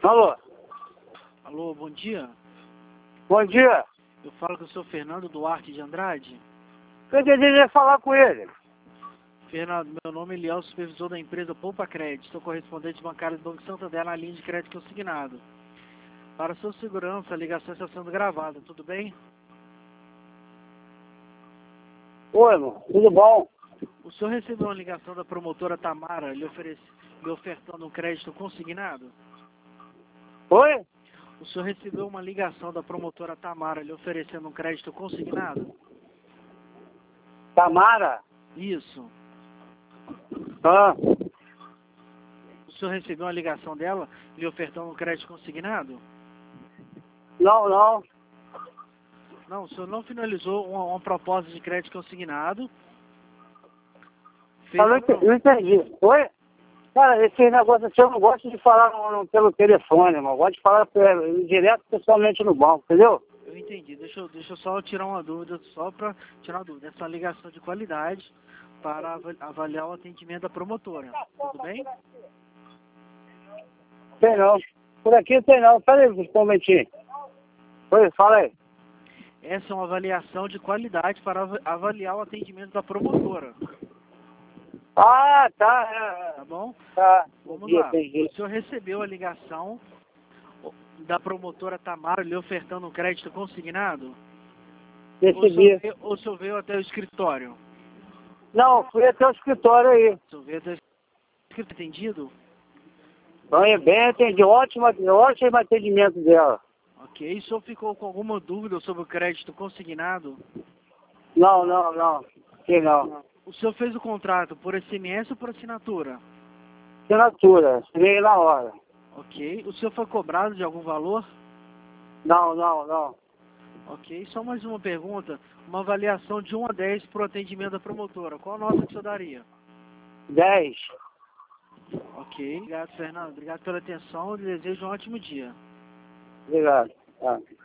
Alô? Alô, bom dia. Bom dia. Eu falo com o senhor Fernando Duarte de Andrade. Eu desejo falar com ele. Fernando, meu nome é Eliel, supervisor da empresa Poupa Crédito. Sou correspondente bancário do Banco Santander na linha de crédito consignado. Para sua segurança, a ligação está sendo gravada, tudo bem? Oi, irmão. Tudo bom? O senhor recebeu uma ligação da promotora Tamara lhe ofertando um crédito consignado? Oi? O senhor recebeu uma ligação da promotora Tamara lhe oferecendo um crédito consignado? Tamara? Isso. Ah, O senhor recebeu uma ligação dela lhe ofertando um crédito consignado? não. Não, o senhor não finalizou uma proposta de crédito consignado. Eu não entendi. Oi? Cara, esse negócio assim eu não gosto de falar pelo telefone, irmão. Eu gosto de falar direto pessoalmente no banco, entendeu? Eu entendi. Deixa eu só tirar uma dúvida, só para tirar uma dúvida. Essa é uma ligação de qualidade para avaliar o atendimento da promotora. Tudo bem? Tem não. Por aqui tem não. Pera aí, um momentinho. Oi, fala aí. Essa é uma avaliação de qualidade para avaliar o atendimento da promotora. Ah, tá. Tá bom? Tá. Vamos lá. Entendi. O senhor recebeu a ligação da promotora Tamara lhe ofertando um crédito consignado? Recebi. Ou o senhor veio até o escritório? Não, fui até o escritório aí. O senhor veio até o escritório atendido? Bem atendi. Ótimo atendimento dela. Ok. O senhor ficou com alguma dúvida sobre o crédito consignado? Não. Sim, não. O senhor fez o contrato por SMS ou por assinatura? Assinatura. Veio na hora. Ok. O senhor foi cobrado de algum valor? Não. Ok. Só mais uma pergunta. Uma avaliação de 1 a 10 para o atendimento da promotora. Qual nota que o senhor daria? 10. Ok. Obrigado, Fernando. Obrigado pela atenção. Eu desejo um ótimo dia. Obrigado. Tá.